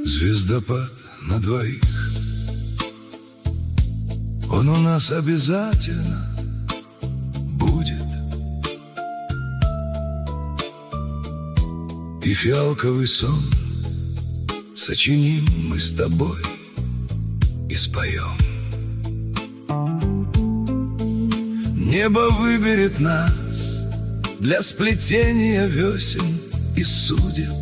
Звездопад на двоих, он у нас обязательно будет. И фиалковый сон сочиним мы с тобой и споем. Небо выберет нас для сплетения весен и судеб.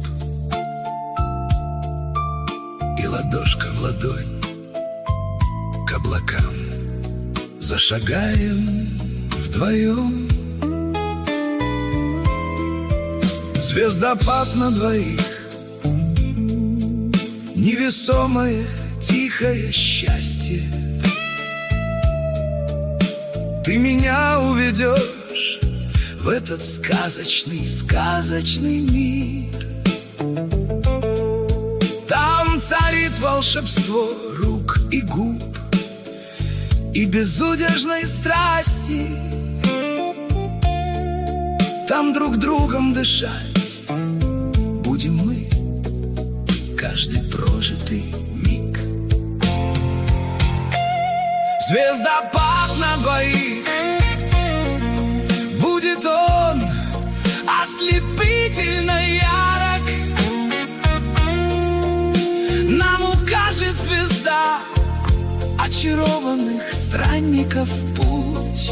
И ладошка в ладонь к облакам зашагаем вдвоем. Звездопад на двоих, невесомое тихое счастье. Ты меня уведешь в этот сказочный мир. Там царит волшебство рук и губ и безудержной страсти. Там друг другом дышать будем мы каждый прожитый миг. Звездопад на двоих, будет он ослепительно ярок. Нам укажет звезда очарованных странников путь.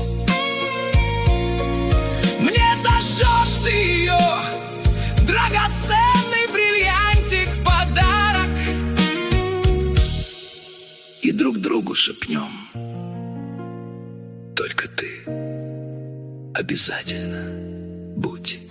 Мне зажжешь ты ее, драгоценный бриллиантик в подарок, и друг другу шепнем: только ты обязательно будь.